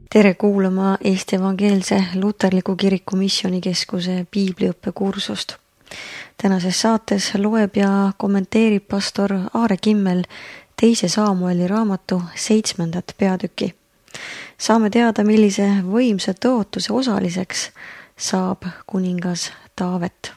Tere kuulama Eesti Evangeelse Luterliku Kiriku Missioonikeskuse piibliõppekursust. Tänases saates loeb ja kommenteerib pastor Aare Kimmel 2. Saamueli raamatu 7. peatüki. Saame teada, millise võimsa tõotuse osaliseks saab kuningas Taavet.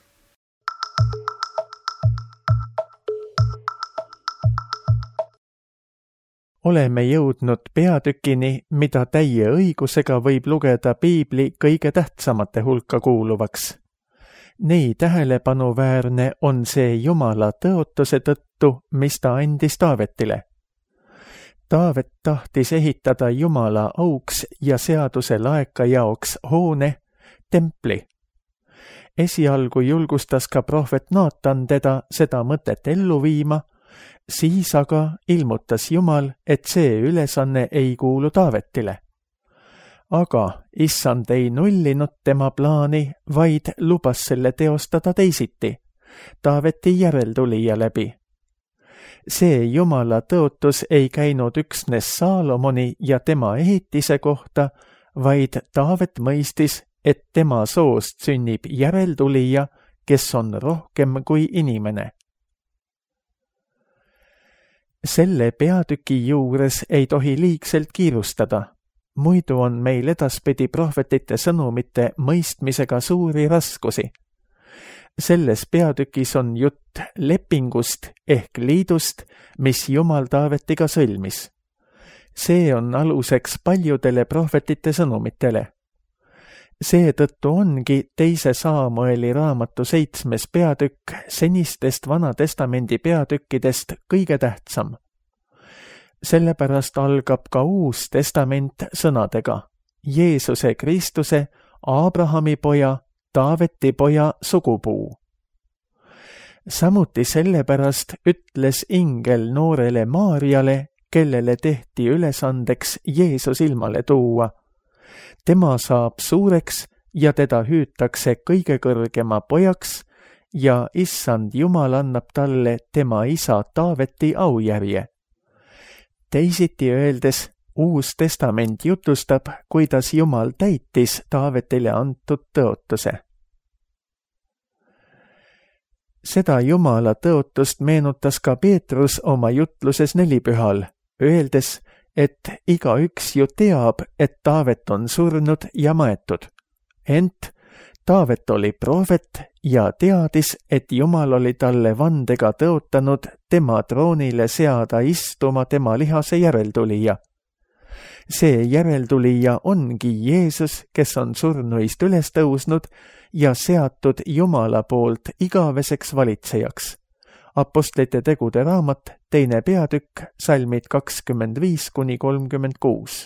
Oleme jõudnud peatükini, mida täie õigusega võib lugeda piibli kõige tähtsamate hulka kuuluvaks. Nii tähelepanuväärne on see Jumala tõotuse tõttu, mis ta andis Taavetile. Taavet tahtis ehitada Jumala auks ja seaduse laeka jaoks hoone, templi. Esialgu julgustas ka prohvet Naatan teda seda mõtet ellu viima, siis aga ilmutas Jumal, et see ülesanne ei kuulu Taavetile. Aga issand ei nullinud tema plaani, vaid lubas selle teostada teisiti, Taaveti järeltulija läbi. See Jumala tõotus ei käinud üksnes Saalomoni ja tema ehitise kohta, vaid Taavet mõistis, et tema soost sünnib järeltulija, kes on rohkem kui inimene. Selle peatüki juures ei tohi liigselt kiirustada, muidu on meil edaspidi prohvetite sõnumite mõistmisega suuri raskusi. Selles peatükis on jutt lepingust ehk liidust, mis Jumal Taavetiga sõlmis. See on aluseks paljudele prohvetite sõnumitele. Seetõttu ongi 2. Saamueli raamatu 7. peatükk senistest Vana-testamendi peatükkidest kõige tähtsam. Sellepärast algab ka Uus Testament sõnadega Jeesuse Kristuse, Abrahami poja, Taaveti poja sugupuu. Samuti sellepärast ütles ingel noorele Maarjale, kellele tehti ülesandeks Jeesus ilmale tuua. Tema saab suureks ja teda hüütakse kõige kõrgema pojaks ja issand Jumal annab talle tema isa Taaveti aujärje. Teisiti öeldes, Uus Testament jutustab, kuidas Jumal täitis Taavetile antud tõotuse. Seda Jumala tõotust meenutas ka Peetrus oma jutluses nelipühal, öeldes, et igaüks ju teab, et Taavet on surnud ja maetud. Ent Taavet oli prohvet ja teadis, et Jumal oli talle vandega tõotanud tema troonile seada istuma tema lihase järeltulija. See järeltulija ongi Jeesus, kes on surnuist üles tõusnud ja seatud Jumala poolt igaveseks valitsejaks. Apostlite tegude raamat, 2. peatükk, salmid 25–36.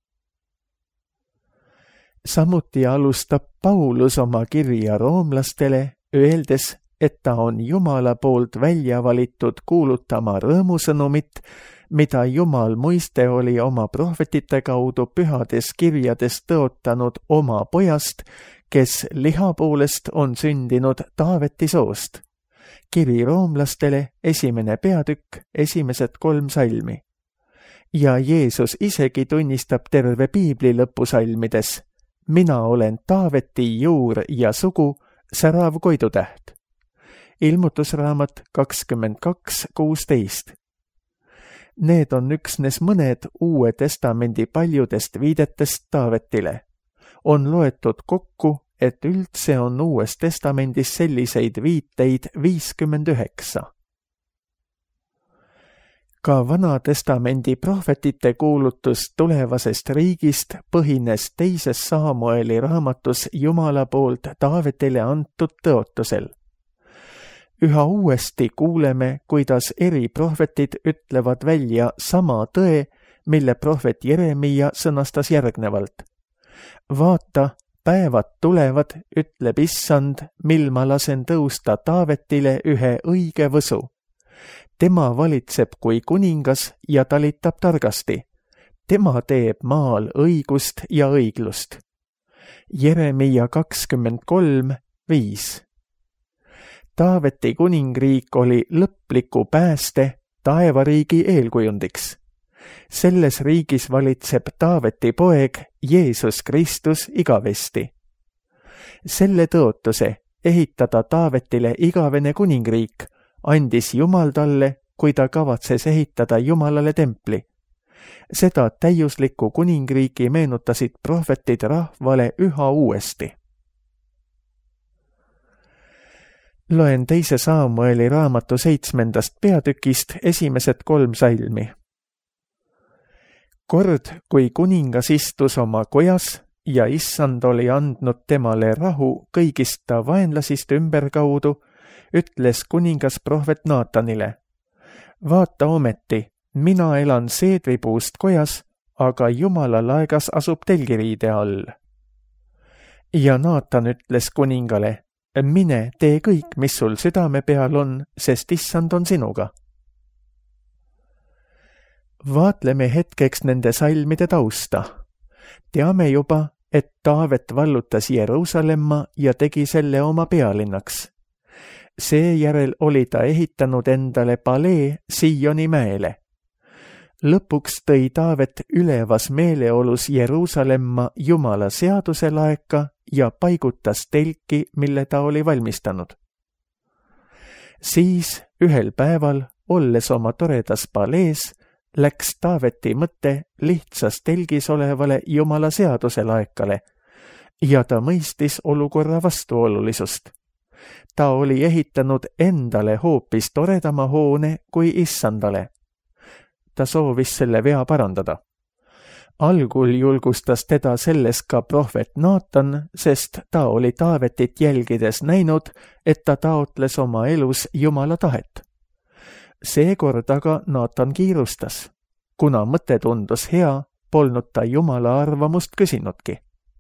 Samuti alustab Paulus oma kirja roomlastele, öeldes, et ta on Jumala poolt välja valitud kuulutama rõõmusõnumit, mida Jumal muiste oli oma prohvetite kaudu pühades kirjades tõotanud oma pojast, kes liha poolest on sündinud Taaveti soost. Kiri roomlastele, 1. peatükk, 1. 3 salmi. Ja Jeesus isegi tunnistab terve piibli lõpusalmides: mina olen Taaveti juur ja sugu, särav koidutäht. Ilmutusraamat 22:16. Need on üksnes mõned Uue Testamendi paljudest viidetest Taavetile. On loetud kokku, et üldse on Uues Testamendis selliseid viiteid 59. Ka Vana-testamendi prohvetite kuulutus tulevasest riigist põhines 2. Saamueli raamatus Jumala poolt Taavetile antud tõotusel. Üha uuesti kuuleme, kuidas eri prohvetid ütlevad välja sama tõe, mille prohvet Jeremia sõnastas järgnevalt. Vaata, päevad tulevad, ütleb issand, mil ma lasen tõusta Taavetile ühe õige võsu. Tema valitseb kui kuningas ja talitab targasti. Tema teeb maal õigust ja õiglust. Jeremia 23:5. Taaveti kuningriik oli lõpliku pääste taevariigi eelkujundiks. Selles riigis valitseb Taaveti poeg Jeesus Kristus igavesti. Selle tõotuse ehitada Taavetile igavene kuningriik andis Jumal talle, kui ta kavatses ehitada Jumalale templi. Seda täiuslikku kuningriiki meenutasid prohvetid rahvale üha uuesti. Loen 2. Saamueli raamatu 7. peatükist esimesed 3 salmi. Kord, kui kuningas istus oma kojas ja issand oli andnud temale rahu kõigist ta vaenlasist ümberkaudu, ütles kuningas prohvet Naatanile: vaata ometi, mina elan seedripuust kojas, aga Jumala laegas asub telgiriide all. Ja Naatan ütles kuningale: mine, tee kõik, mis sul südame peal on, sest issand on sinuga. Vaatleme hetkeks nende salmide tausta. Teame juba, et Taavet vallutas Jeruusalemma ja tegi selle oma pealinnaks. Seejärel oli ta ehitanud endale palee Sioni mäele. Lõpuks tõi Taavet ülevas meeleolus Jeruusalemma Jumala seaduse laeka ja paigutas telki, mille ta oli valmistanud. Siis ühel päeval, olles oma toredas palees, läks Taaveti mõte lihtsas telgis olevale Jumala seaduse laekale ja ta mõistis olukorra vastuolulisust. Ta oli ehitanud endale hoopis toredama hoone kui issandale. Ta soovis selle vea parandada. Algul julgustas teda selles ka prohvet Naatan, sest ta oli Taavetit jälgides näinud, et ta taotles oma elus Jumala tahet. Seekord aga Naatan kiirustas. Kuna mõte tundus hea, polnud ta Jumala arvamust küsinudki.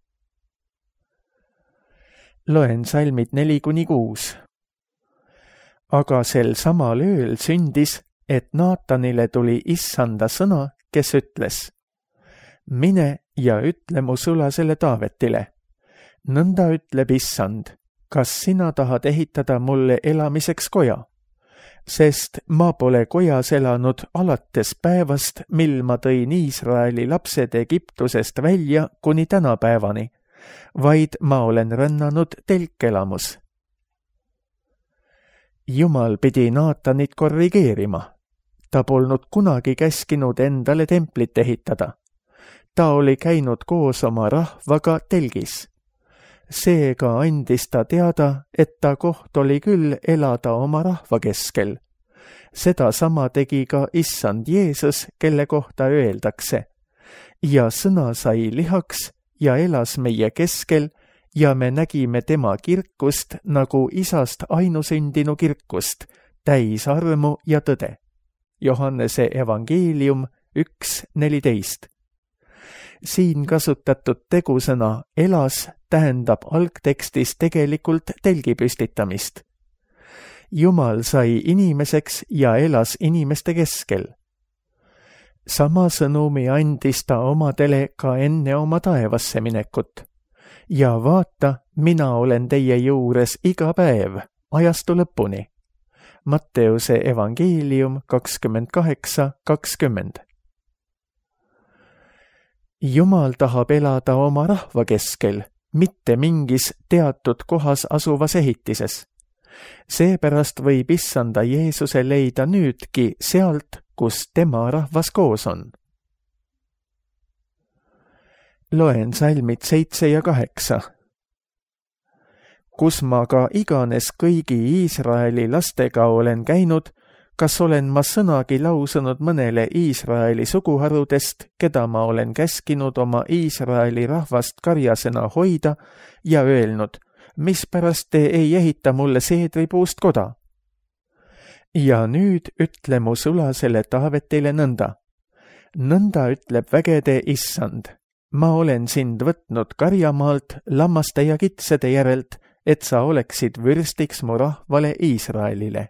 Loen salmid 4-6. Aga sel samal ööl sündis, et Naatanile tuli issanda sõna, kes ütles: mine ja ütle mu sulasele Taavetile. Nõnda ütleb issand: kas sina tahad ehitada mulle elamiseks koja? Sest ma pole kojas elanud alates päevast, mil ma tõin Iisraeli lapsed Egiptusest välja kuni tänapäevani, vaid ma olen rännanud telkelamus. Jumal pidi Naatanit korrigeerima. Ta polnud kunagi käskinud endale templit ehitada. Ta oli käinud koos oma rahvaga telgis. Seega andis ta teada, et ta koht oli küll elada oma rahva keskel. Seda sama tegi ka issand Jeesus, kelle kohta öeldakse: ja sõna sai lihaks ja elas meie keskel ja me nägime tema kirkust nagu isast ainusündinu kirkust, täis armu ja tõde. Johannese evangeelium 1:14. Siin kasutatud tegusõna elas tähendab algtekstis tegelikult telgi püstitamist. Jumal sai inimeseks ja elas inimeste keskel. Sama sõnumi andis ta omadele ka enne oma taevasse minekut. Ja vaata, mina olen teie juures iga päev, ajastu lõpuni. Matteuse evangeelium 28:20. Jumal tahab elada oma rahva keskel, mitte mingis teatud kohas asuvas ehitises. Seepärast võib issanda Jeesuse leida nüüdki sealt, kus tema rahvas koos on. Loen salmid 7 ja 8. Kus ma ka iganes kõigi Iisraeli lastega olen käinud, kas olen ma sõnagi lausunud mõnele Iisraeli suguharudest, keda ma olen käskinud oma Iisraeli rahvast karjasena hoida ja öelnud: mispärast te ei ehita mulle seedripuust koda? Ja nüüd ütle mu sulasele Taavetile nõnda: nõnda ütleb vägede issand, ma olen sind võtnud karjamaalt, lammaste ja kitsede järelt, et sa oleksid vürstiks mu rahvale Iisraelile.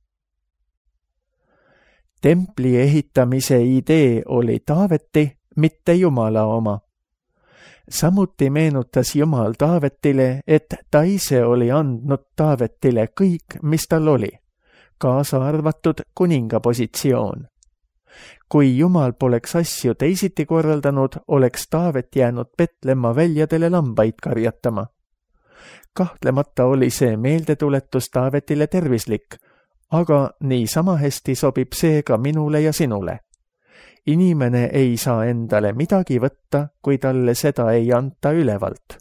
Templi ehitamise idee oli Taaveti, mitte Jumala oma. Samuti meenutas Jumal Taavetile, et ta ise oli andnud Taavetile kõik, mis tal oli, kaasa arvatud kuningapositsioon. Kui Jumal poleks asju teisiti korraldanud, oleks Taavet jäänud Petlemma väljadele lambaid karjatama. Kahtlemata oli see meeldetuletus Taavetile tervislik, aga niisama hästi sobib see ka minule ja sinule. Inimene ei saa endale midagi võtta, kui talle seda ei anta ülevalt.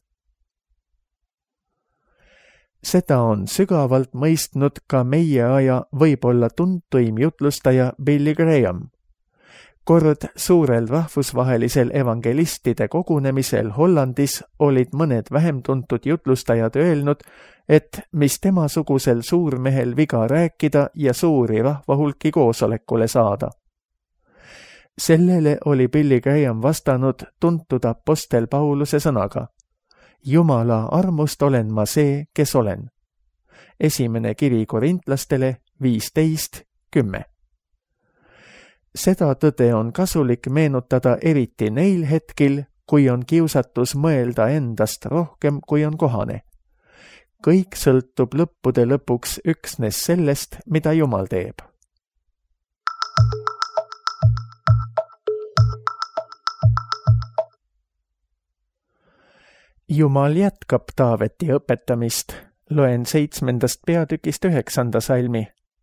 Seda on sügavalt mõistnud ka meie aja võib-olla tuntuim jutlustaja Billy Graham. Kord suurel rahvusvahelisel evangelistide kogunemisel Hollandis olid mõned vähem tuntud jutlustajad öelnud, et mis temasugusel suurmehel viga rääkida ja suuri rahvahulki koosolekule saada. Sellele oli Billy Graham vastanud tuntud apostel Pauluse sõnaga: Jumala armust olen ma see, kes olen. Esimene kiri Korintlastele 15:10. Seda tõde on kasulik meenutada eriti neil hetkil, kui on kiusatus mõelda endast rohkem, kui on kohane. Kõik sõltub lõppude lõpuks üksnes sellest, mida Jumal teeb. Jumal jätkab Taaveti õpetamist. Loen 7. peatükist 9. salmi.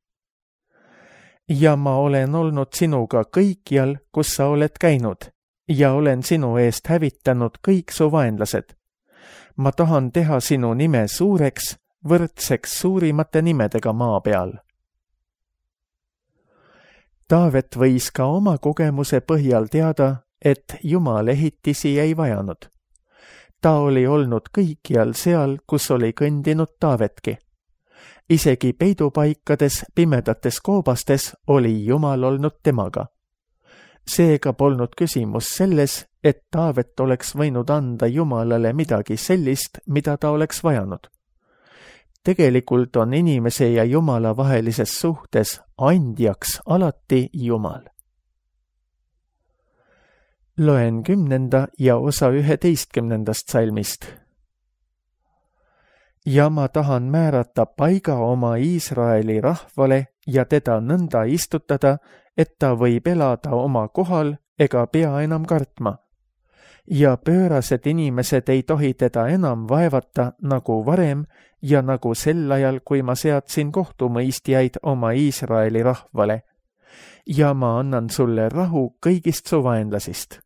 Ja ma olen olnud sinuga kõikjal, kus sa oled käinud, ja olen sinu eest hävitanud kõik su vaenlased. Ma tahan teha sinu nime suureks, võrdseks suurimate nimedega maa peal. Taavet võis ka oma kogemuse põhjal teada, et Jumal ehitisi ei vajanud. Ta oli olnud kõikjal seal, kus oli kõndinud Taavetki. Isegi peidupaikades, pimedates koobastes oli Jumal olnud temaga. Seega polnud küsimus selles, et Taavet oleks võinud anda Jumalale midagi sellist, mida ta oleks vajanud. Tegelikult on inimese ja Jumala vahelises suhtes andjaks alati Jumal. Loen 10. ja osa 11. salmist. Ja ma tahan määrata paiga oma Iisraeli rahvale ja teda nõnda istutada, et ta võib elada oma kohal ega pea enam kartma. Ja pöörased inimesed ei tohi teda enam vaevata nagu varem ja nagu sel ajal, kui ma seadsin kohtumõistjaid oma Iisraeli rahvale. Ja ma annan sulle rahu kõigist su vaenlasist.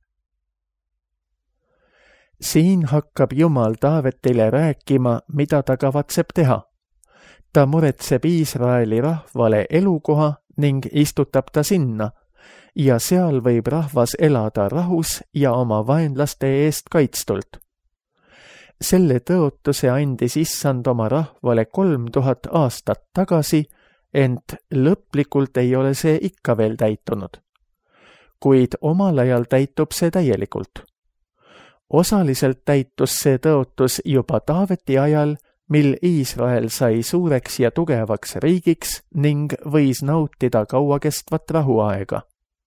Siin hakkab Jumal Taavetile rääkima, mida ta kavatseb teha. Ta muretseb Iisraeli rahvale elukoha ning istutab ta sinna, ja seal võib rahvas elada rahus ja oma vaenlaste eest kaitstult. Selle tõotuse andis Issand oma rahvale 3000 aastat tagasi, ent lõplikult ei ole see ikka veel täitunud. Kuid omal ajal täitub see täielikult. Osaliselt täitus see tõotus juba Taaveti ajal, mil Iisrael sai suureks ja tugevaks riigiks ning võis nautida kauakestvat rahuaega.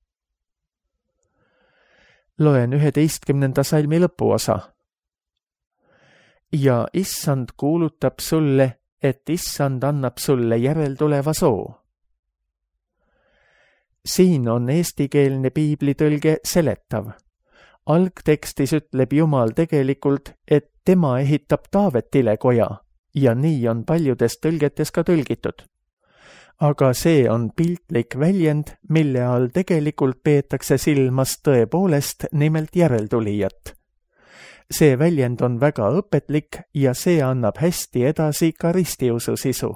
Loen 11. salmi lõpuosa. Ja Issand kuulutab sulle, et Issand annab sulle järeltuleva soo. Siin on eestikeelne piiblitõlge seletav. Algtekstis ütleb Jumal tegelikult, et tema ehitab Taavetile koja ja nii on paljudes tõlgetes ka tõlgitud. Aga see on piltlik väljend, mille all tegelikult peetakse silmas tõepoolest nimelt järeltulijat. See väljend on väga õpetlik ja see annab hästi edasi ka ristiusu sisu.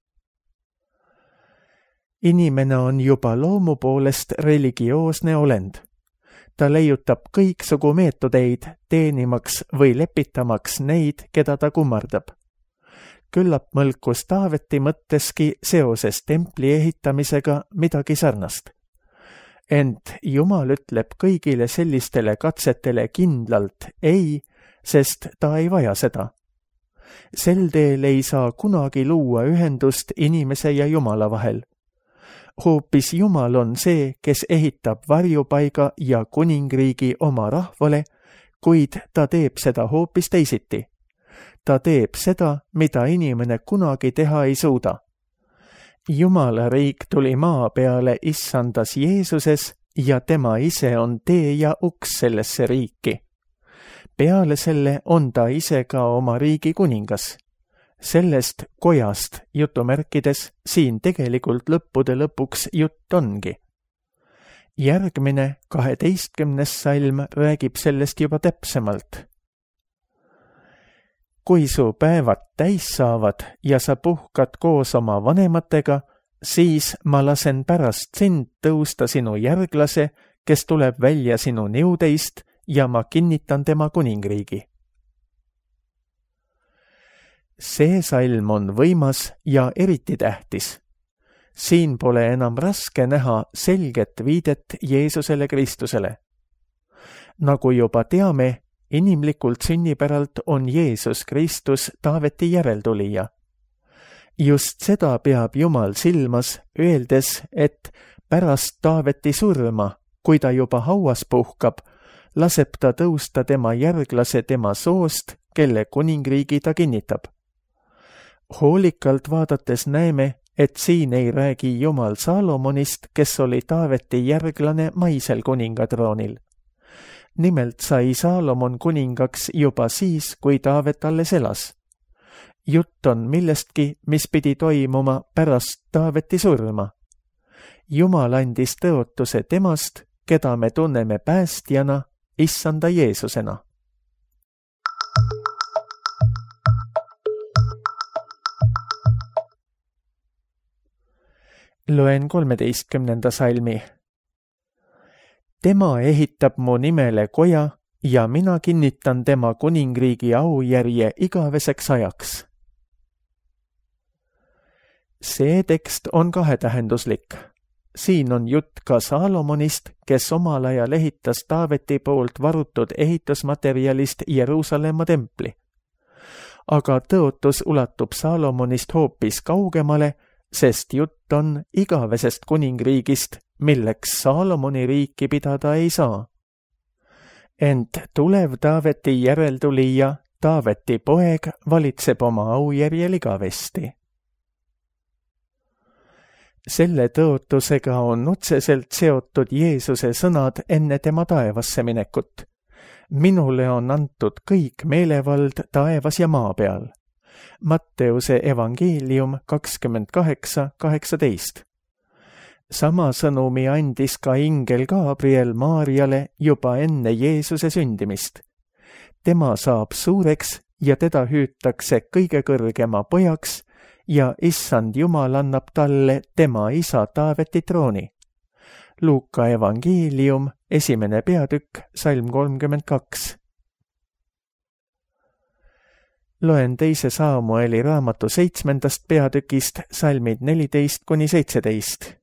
Inimene on juba loomu poolest religioosne olend. Ta leiutab kõiksugu meetodeid teenimaks või lepitamaks neid, keda ta kummardab. Küllap mõlkus Taaveti mõtteski seoses templi ehitamisega midagi sarnast. Ent Jumal ütleb kõigile sellistele katsetele kindlalt ei, sest ta ei vaja seda. Sel teel ei saa kunagi luua ühendust inimese ja Jumala vahel. Hoopis Jumal on see, kes ehitab varjupaiga ja kuningriigi oma rahvale, kuid ta teeb seda hoopis teisiti. Ta teeb seda, mida inimene kunagi teha ei suuda. Jumala riik tuli maa peale Issandas Jeesuses ja tema ise on tee ja uks sellesse riiki. Peale selle on ta ise ka oma riigi kuningas. Sellest kojast jutumärkides siin tegelikult lõppude lõpuks jutt ongi. Järgmine 12. salm räägib sellest juba täpsemalt. Kui su päevad täis saavad ja sa puhkad koos oma vanematega, siis ma lasen pärast sind tõusta sinu järglase, kes tuleb välja sinu niudeist ja ma kinnitan tema kuningriigi. See salm on võimas ja eriti tähtis. Siin pole enam raske näha selget viidet Jeesusele Kristusele. Nagu juba teame, inimlikult sünnipäralt on Jeesus Kristus Taaveti järeltulija. Just seda peab Jumal silmas, öeldes, et pärast Taaveti surma, kui ta juba hauas puhkab, laseb ta tõusta tema järglase tema soost, kelle kuningriigi ta kinnitab. Hoolikalt vaadates näeme, et siin ei räägi Jumal Saalomonist, kes oli Taaveti järglane maisel kuningatroonil. Nimelt sai Saalomon kuningaks juba siis, kui Taavet alles elas. Jutt on millestki, mis pidi toimuma pärast Taaveti surma. Jumal andis tõotuse temast, keda me tunneme päästjana, Issanda Jeesusena. Loen 13. salmi. Tema ehitab mu nimele koja ja mina kinnitan tema kuningriigi aujärje igaveseks ajaks. See tekst on kahetähenduslik. Siin on jutt ka Saalomonist, kes omal ajal ehitas Taaveti poolt varutud ehitusmaterjalist Jeruusalemma templi. Aga tõotus ulatub Saalomonist hoopis kaugemale, sest jutt on igavesest kuningriigist, milleks Saalomoni riiki pidada ei saa. Ent tulev Taaveti järeltulija, Taaveti poeg, valitseb oma aujärjel igavesti. Selle tõotusega on otseselt seotud Jeesuse sõnad enne tema taevasse minekut. Minule on antud kõik meelevald taevas ja maa peal. Matteuse evangeelium 28:18. Sama sõnumi andis ka ingel Gabriel Maarjale juba enne Jeesuse sündimist. Tema saab suureks ja teda hüütakse kõige kõrgema pojaks ja Issand Jumal annab talle tema isa Taaveti trooni. Luuka evangeelium, 1. peatükk, salm 32. Loen 2. Saamueli raamatu 7. peatükist salmid 14-17.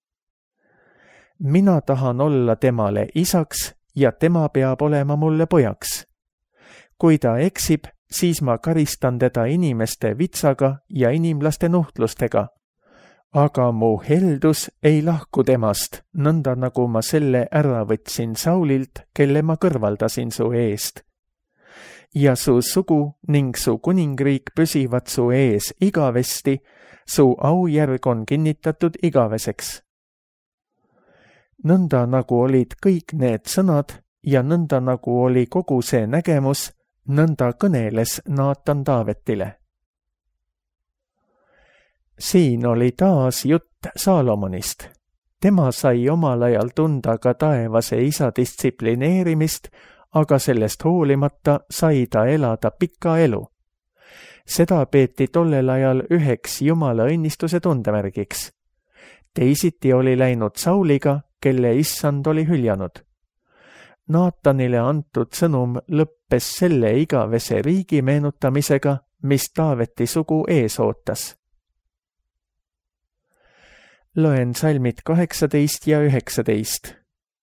Mina tahan olla temale isaks ja tema peab olema mulle pojaks. Kui ta eksib, siis ma karistan teda inimeste vitsaga ja inimlaste nuhtlustega. Aga mu heldus ei lahku temast, nõnda nagu ma selle ära võtsin Saulilt, kelle ma kõrvaldasin su eest. Ja su sugu ning su kuningriik püsivad su ees igavesti, su aujärg on kinnitatud igaveseks. Nõnda nagu olid kõik need sõnad ja nõnda nagu oli kogu see nägemus, nõnda kõneles Naatan Taavetile. Siin oli taas jutt Saalomonist. Tema sai omal ajal tunda ka taevase isa distsiplineerimist, aga sellest hoolimata sai ta elada pika elu. Seda peeti tollel ajal üheks Jumala õnnistuse tundemärgiks. Teisiti oli läinud Sauliga, kelle issand oli hüljanud. Naatanile antud sõnum lõppes selle igavese riigi meenutamisega, mis Taaveti sugu ees ootas. Loen salmid 18 ja 19.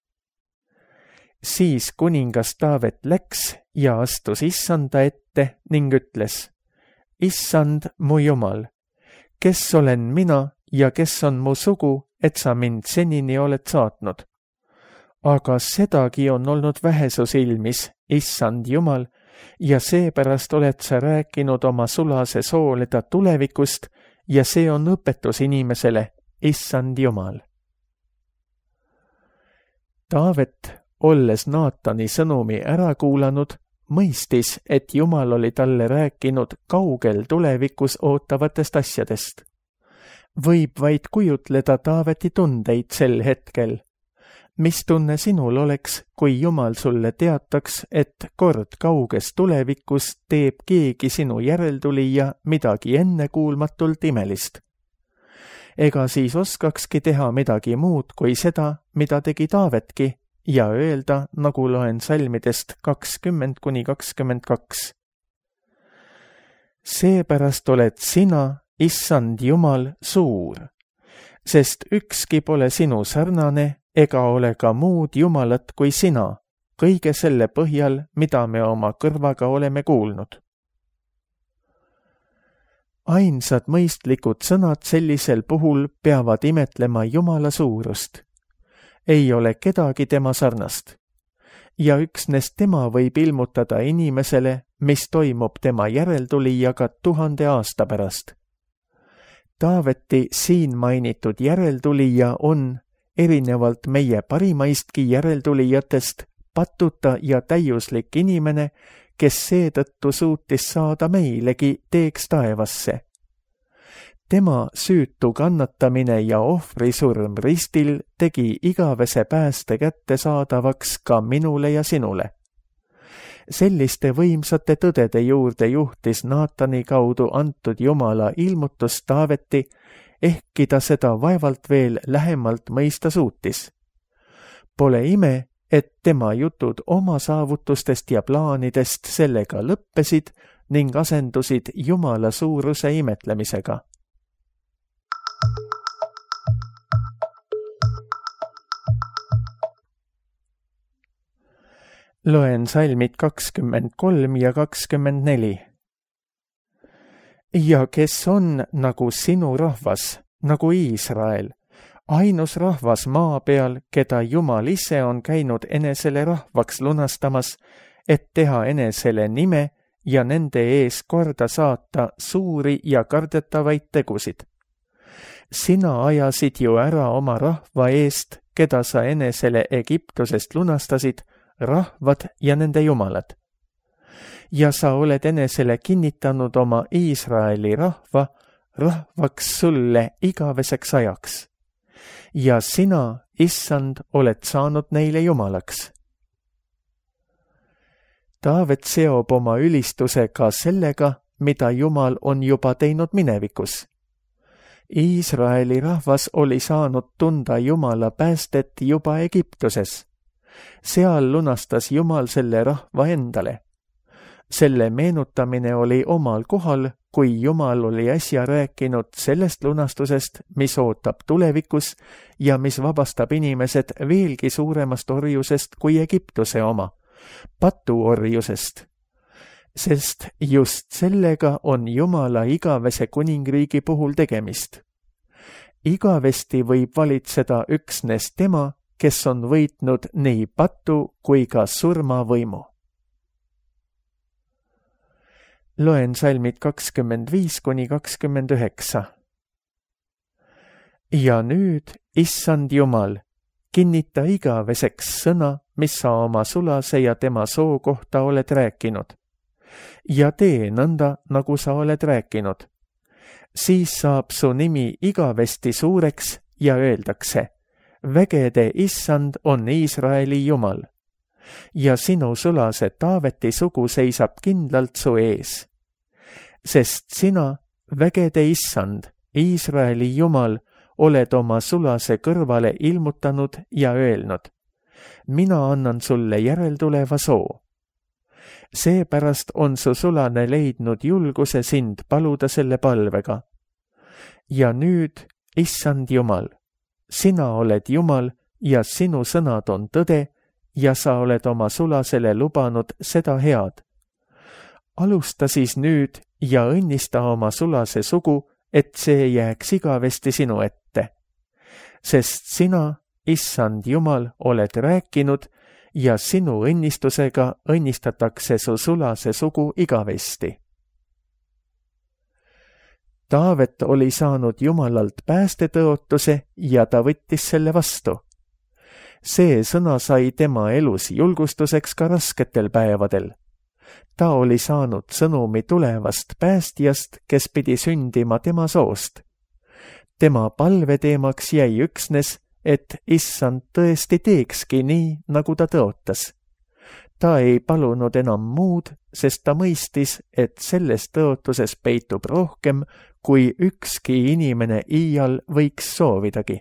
Siis kuningas Taavet läks ja astus Issanda ette ning ütles: Issand, mu Jumal, kes olen mina ja kes on mu sugu, et sa mind senini oled saatnud? Aga sedagi on olnud vähesu silmis, Issand Jumal, ja seepärast oled sa rääkinud oma sulase sooleda tulevikust ja see on õpetus inimesele, Issand Jumal. Taavet, olles Naatani sõnumi ära kuulanud, mõistis, et Jumal oli talle rääkinud kaugel tulevikus ootavatest asjadest. Võib vaid kujutleda Taaveti tundeid sel hetkel. Mis tunne sinul oleks, kui Jumal sulle teataks, et kord kauges tulevikus teeb keegi sinu järeltulija midagi ennekuulmatult imelist? Ega siis oskakski teha midagi muud kui seda, mida tegi Taavetki, ja öelda, nagu loen salmidest 20–22. Seepärast oled sina, Issand Jumal, suur, sest ükski pole sinu sarnane ega ole ka muud Jumalat kui sina, kõige selle põhjal, mida me oma kõrvaga oleme kuulnud. Ainsad mõistlikud sõnad sellisel puhul peavad imetlema Jumala suurust. Ei ole kedagi tema sarnast. Ja üksnes tema võib ilmutada inimesele, mis toimub tema järeltulijaga 1000 aasta pärast. Taaveti siin mainitud järeltulija on, erinevalt meie parimaistki järeltulijatest, patuta ja täiuslik inimene, kes seetõttu suutis saada meilegi teeks taevasse. Tema süütu kannatamine ja ohvrisurm ristil tegi igavese pääste kättesaadavaks ka minule ja sinule. Selliste võimsate tõdede juurde juhtis Naatani kaudu antud Jumala ilmutus Taaveti, ehkki ta seda vaevalt veel lähemalt mõista suutis. Pole ime, et tema jutud oma saavutustest ja plaanidest sellega lõppesid ning asendusid Jumala suuruse imetlemisega. Loen salmid 23 ja 24. Ja kes on nagu sinu rahvas, nagu Iisrael, ainus rahvas maa peal, keda Jumal ise on käinud enesele rahvaks lunastamas, et teha enesele nime ja nende ees korda saata suuri ja kardetavaid tegusid. Sina ajasid ju ära oma rahva eest, keda sa enesele Egiptusest lunastasid, rahvad ja nende jumalad. Ja sa oled enesele kinnitanud oma Iisraeli rahva, rahvaks sulle igaveseks ajaks. Ja sina, Issand, oled saanud neile jumalaks. Taavet seob oma ülistuse ka sellega, mida Jumal on juba teinud minevikus. Iisraeli rahvas oli saanud tunda Jumala päästet juba Egiptuses. Seal lunastas Jumal selle rahva endale. Selle meenutamine oli omal kohal, kui Jumal oli äsja rääkinud sellest lunastusest, mis ootab tulevikus ja mis vabastab inimesed veelgi suuremast orjusest kui Egiptuse oma, patuorjusest. Sest just sellega on Jumala igavese kuningriigi puhul tegemist. Igavesti võib valitseda üksnes tema, kes on võitnud nii patu kui ka surmavõimu. Loen salmid 25–29. Ja nüüd, Issand Jumal, kinnita igaveseks sõna, mis sa oma sulase ja tema soo kohta oled rääkinud. Ja tee nõnda, nagu sa oled rääkinud. Siis saab su nimi igavesti suureks ja öeldakse, vägede Issand on Iisraeli Jumal. Ja sinu sulase Taaveti sugu seisab kindlalt su ees. Sest sina, vägede Issand, Iisraeli Jumal, oled oma sulase kõrvale ilmutanud ja öelnud, mina annan sulle järeltuleva soo. Seepärast on su sulane leidnud julguse sind paluda selle palvega. Ja nüüd, Issand Jumal, sina oled Jumal ja sinu sõnad on tõde ja sa oled oma sulasele lubanud seda head. Alusta siis nüüd ja õnnista oma sulase sugu, et see jääks igavesti sinu ette. Sest sina, Issand Jumal, oled rääkinud ja sinu õnnistusega õnnistatakse su sulase sugu igavesti. Taavet oli saanud Jumalalt päästetõotuse ja ta võttis selle vastu. See sõna sai tema elus julgustuseks ka rasketel päevadel. Ta oli saanud sõnumi tulevast päästjast, kes pidi sündima tema soost. Tema palveteemaks jäi üksnes, et issand tõesti teekski nii, nagu ta tõotas. Ta ei palunud enam muud, sest ta mõistis, et selles tõotuses peitub rohkem, kui ükski inimene iial võiks soovidagi.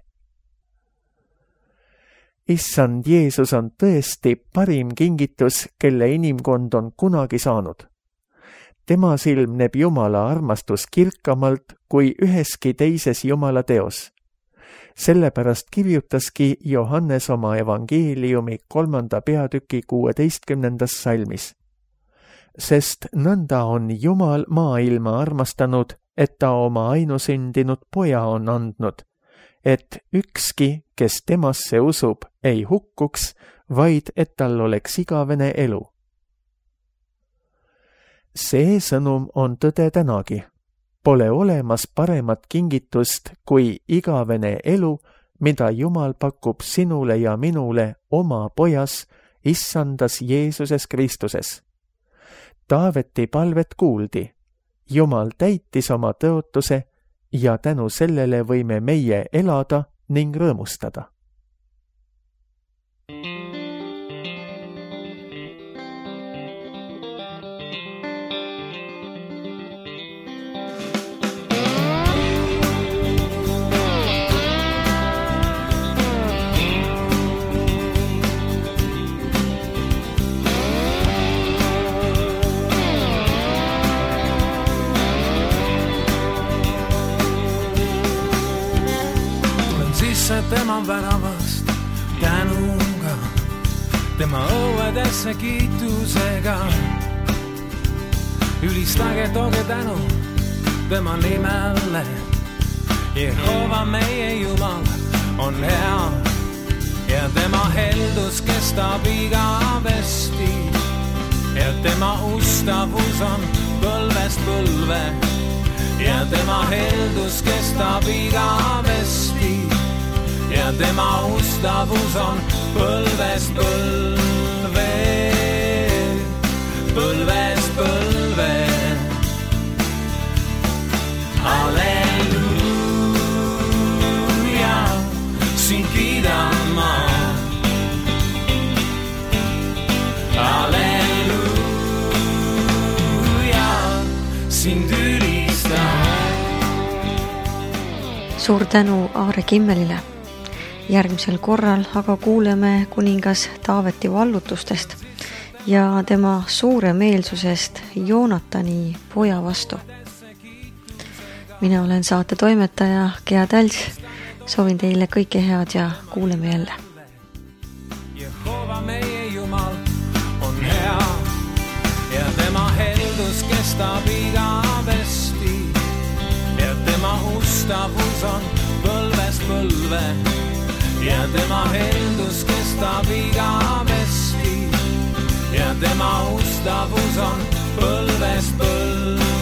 Issand Jeesus on tõesti parim kingitus, kelle inimkond on kunagi saanud. Tema silmneb Jumala armastus kirkamalt kui üheski teises Jumala teos. Sellepärast kirjutaski Johannes oma evangeeliumi 3. peatüki 16. salmis. Sest nõnda on Jumal maailma armastanud, et ta oma ainusündinud poja on andnud, et ükski, kes temasse usub, ei hukkuks, vaid et tal oleks igavene elu. See sõnum on tõde tänagi. Pole olemas paremat kingitust kui igavene elu, mida Jumal pakub sinule ja minule oma pojas, issandas Jeesuses Kristuses. Taaveti palvet kuuldi. Jumal täitis oma tõotuse ja tänu sellele võime meie elada ning rõõmustada. Tema väravast tänuga, tema õuedesse kiitusega. Ülistage, tooge tänu tema nimele. Jehova meie Jumal on hea ja tema heldus kestab igavesti ja tema ustavus on põlvest põlve ja tema heldus kestab igavesti ja tema ustavus on põlvest põlve, põlvest põlve. Halleluuja, sind kiidan ma. Halleluuja, sind ülistan. Suur tänu Aare Kimmelile. Järgmisel korral aga kuuleme kuningas Taaveti vallutustest ja tema suure meelsusest Joonatani poja vastu. Mina olen saate toimetaja Gea Täls. Soovin teile kõike head ja kuuleme jälle. Jehova meie Jumal on hea ja tema heldus kestab igavesti ja tema ustavus on põlvest põlve. Ja tema heldus kestab igavesti ja tema ustavus on põlvest põlve.